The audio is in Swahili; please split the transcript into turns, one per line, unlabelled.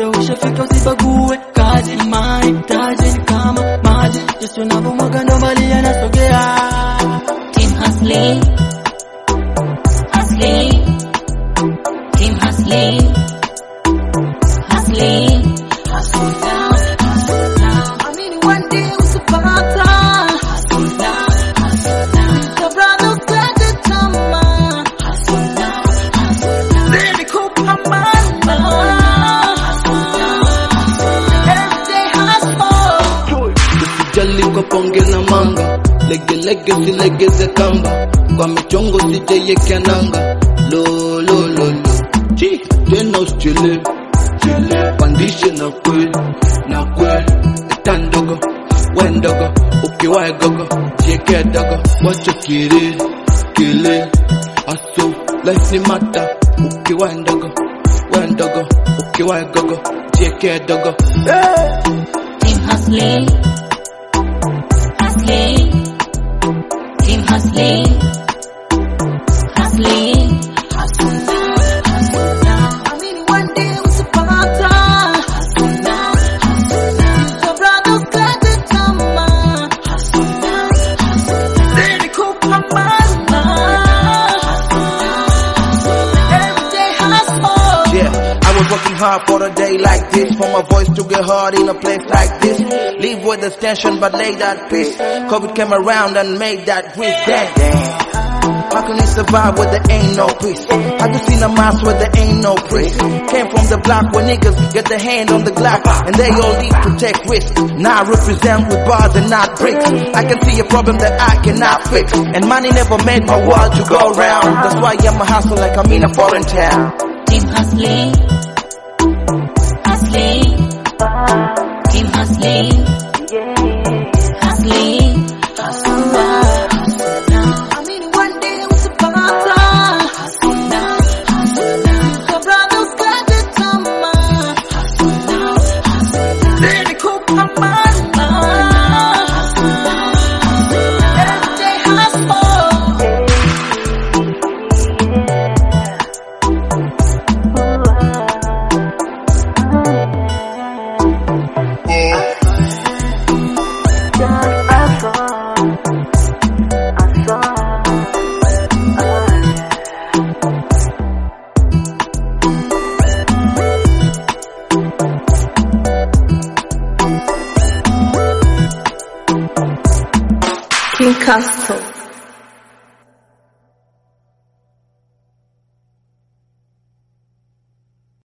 muda ushafika usibague kazi mahitaji kama maji Yesu unapomwaga ndo mbali yanasogea
Team hustling, hustling, team hustling, hustling, hustle down, hustle down. I mean one day usipata hustle down, hustle down. The brothers got the tama hustle down, hustle down. Baby kupambana hustle down, hustle down. Every day hustle.
Usijali kwa ponge na manga lege lege silegeze kamba kwa michongo sijayekea nanga lo lo lo lo chi tena usichele chele pandishe na kweli etandogo wendogo ukiwae gogo jeke dogo wacho kile aso life ni mata ukiwae ndogo wendogo ukiwae gogo jeke dogo
Team hustling, hustling, team hustling, hustling, hustle down, hustle down. I mean one day usipata hustle down, hustle down. The brothers got the tama hustle down, hustle down. Baby kupambana hustle down, hustle down. Every day hustle.
Yeah, I was working hard for a day like this, for my voice to get hard in a place like this. Leave with the tension but lay that peace. COVID came around and made that risk. Damn. How can you survive where there ain't no peace? Have you seen a mass where there ain't no priest? Came from the block where niggas get their hand on the Glock and they all need to take risks. Now I represent with bars and not bricks. I can see a problem that I cannot fix, and money never made my world to go round. That's why I'm a hustle like I'm in a foreign town.
Team hustling, hustling, team hustling, hustling, hustle down, hustle down. I mean one day usipata hustle down, hustle down. The brothers got the tama hustle down, hustle down. Baby kupambana hustle down, hustle down. Every day hustle.
King Castle.